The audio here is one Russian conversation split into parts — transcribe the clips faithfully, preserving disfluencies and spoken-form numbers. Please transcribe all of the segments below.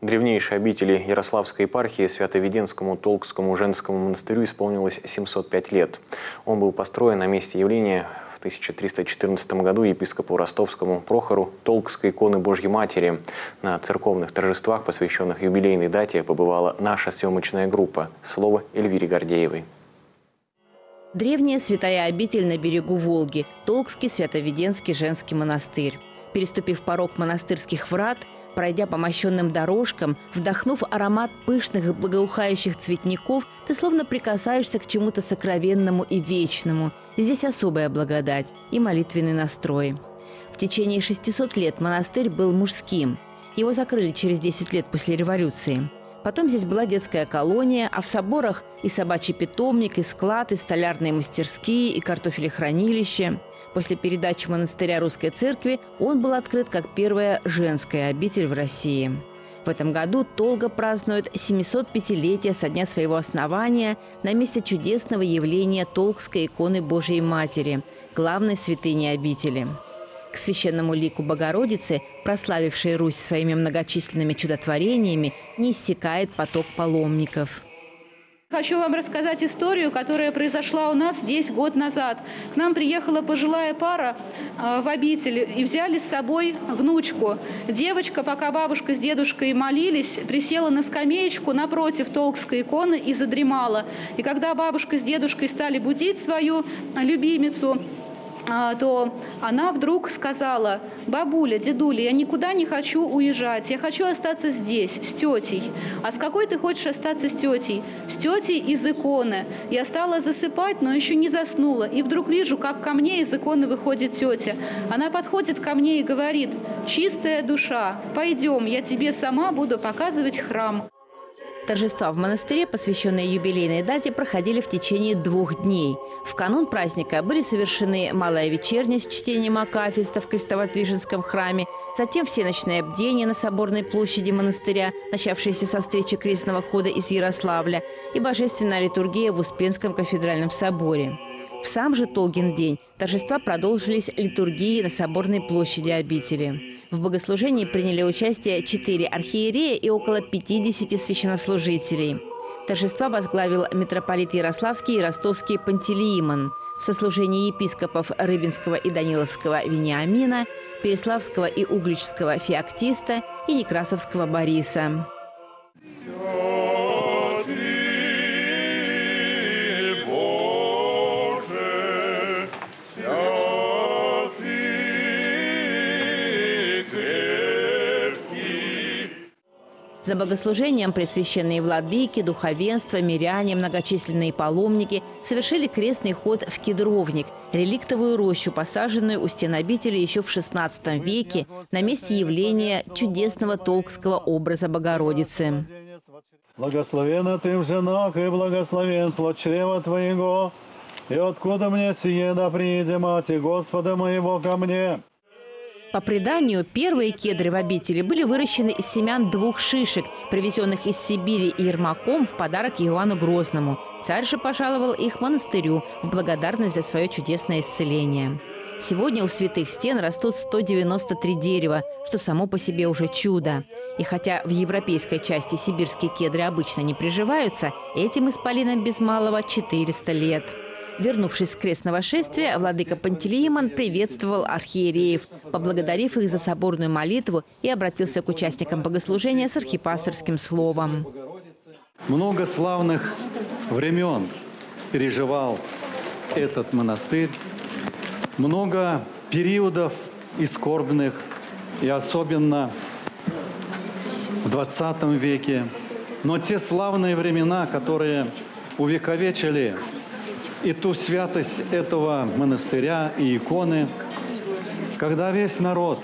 Древнейшей обители Ярославской епархии Свято-Веденскому Толкскому женскому монастырю исполнилось семьсот пять лет. Он был построен на месте явления в тысяча триста четырнадцатом году епископу ростовскому Прохору Толкской иконы Божьей Матери. На церковных торжествах, посвященных юбилейной дате, побывала наша съемочная группа. Слово Эльвире Гордеевой. Древняя святая обитель на берегу Волги – Толкский Свято-Веденский женский монастырь. Переступив порог монастырских врат, пройдя по мощенным дорожкам, вдохнув аромат пышных и благоухающих цветников, ты словно прикасаешься к чему-то сокровенному и вечному. Здесь особая благодать и молитвенный настрой. В течение шестисот лет монастырь был мужским. Его закрыли через десять лет после революции. Потом здесь была детская колония, а в соборах и собачий питомник, и склад, и столярные мастерские, и картофелехранилище. После передачи монастыря Русской Церкви он был открыт как первая женская обитель в России. В этом году Толга празднует семисотпятилетие со дня своего основания на месте чудесного явления Толкской иконы Божией Матери, главной святыни обители. К священному лику Богородицы, прославившей Русь своими многочисленными чудотворениями, не иссякает поток паломников. Хочу вам рассказать историю, которая произошла у нас здесь год назад. К нам приехала пожилая пара в обитель и взяли с собой внучку. Девочка, пока бабушка с дедушкой молились, присела на скамеечку напротив Толкской иконы и задремала. И когда бабушка с дедушкой стали будить свою любимицу, то она вдруг сказала: «Бабуля, дедуля, я никуда не хочу уезжать, я хочу остаться здесь, с тетей». «А с какой ты хочешь остаться с тетей?» «С тетей из иконы». Я стала засыпать, но еще не заснула, и вдруг вижу, как ко мне из иконы выходит тетя. Она подходит ко мне и говорит: «Чистая душа, пойдем, я тебе сама буду показывать храм». Торжества в монастыре, посвященные юбилейной дате, проходили в течение двух дней. В канун праздника были совершены малая вечерня с чтением акафиста в Крестовоздвиженском храме, затем всеночное бдение на Соборной площади монастыря, начавшееся со встречи крестного хода из Ярославля, и божественная литургия в Успенском кафедральном соборе. В сам же Толгин день торжества продолжились литургией на Соборной площади обители. В богослужении приняли участие четыре архиерея и около пятидесяти священнослужителей. Торжества возглавил митрополит Ярославский и Ростовский Пантелеимон. В сослужении епископов Рыбинского и Даниловского Вениамина, Переславского и Угличского Феоктиста и Некрасовского Бориса. За богослужением пресвященные владыки, духовенство, миряне, многочисленные паломники совершили крестный ход в Кедровник, реликтовую рощу, посаженную у стен обители еще в шестнадцатом веке на месте явления чудесного толкского образа Богородицы. «Благословена ты в женах, и благословен плод чрева твоего, и откуда мне сие да прииде, Мати Господа моего, ко мне?» По преданию, первые кедры в обители были выращены из семян двух шишек, привезенных из Сибири Ермаком в подарок Иоанну Грозному. Царь же пожаловал их монастырю в благодарность за свое чудесное исцеление. Сегодня у святых стен растут сто девяносто три дерева, что само по себе уже чудо. И хотя в европейской части сибирские кедры обычно не приживаются, этим исполинам без малого четыреста лет. Вернувшись с крестного шествия, владыка Пантелеимон приветствовал архиереев, поблагодарив их за соборную молитву, и обратился к участникам богослужения с архипасторским словом. Много славных времен переживал этот монастырь, много периодов и скорбных, и особенно в двадцатом веке. Но те славные времена, которые увековечили и ту святость этого монастыря и иконы, когда весь народ,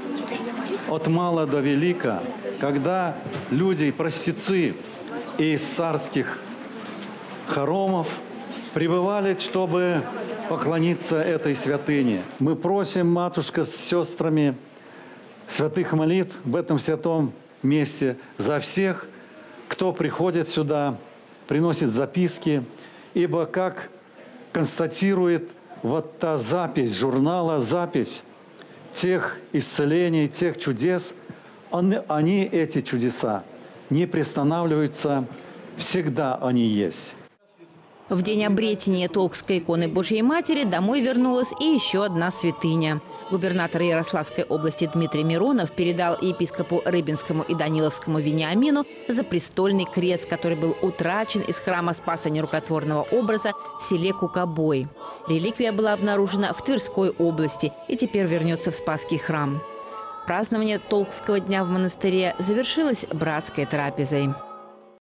от мала до велика, когда люди, простецы из царских хоромов прибывали, чтобы поклониться этой святыне. Мы просим, матушка с сестрами, святых молитв в этом святом месте за всех, кто приходит сюда, приносит записки, ибо как констатирует вот та запись журнала, запись тех исцелений, тех чудес, они, эти чудеса, не приостанавливаются, всегда они есть. В день обретения Толкской иконы Божьей Матери домой вернулась и еще одна святыня. Губернатор Ярославской области Дмитрий Миронов передал епископу Рыбинскому и Даниловскому Вениамину запрестольный крест, который был утрачен из храма Спаса Нерукотворного образа в селе Кукобой. Реликвия была обнаружена в Тверской области и теперь вернется в Спасский храм. Празднование Толкского дня в монастыре завершилось братской трапезой.